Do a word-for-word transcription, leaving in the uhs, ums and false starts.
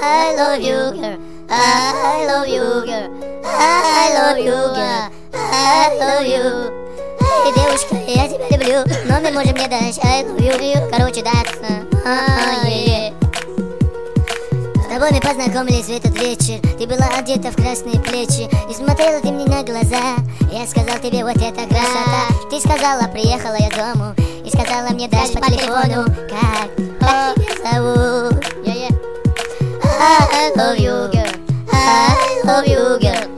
I love you, girl. I love you, girl. I love you, girl. I love you. Эй, девушка, я тебя люблю, но мы можем не дать I love you. Короче, да, а, е-е. С тобой мы познакомились в этот вечер. Ты была одета в красные плечи и смотрела ты мне на глаза. Я сказал тебе, вот это красота. Ты сказала, приехала я дому и сказала мне дальше по телефону. Как, как тебя зовут? I love you, girl. I love you, girl.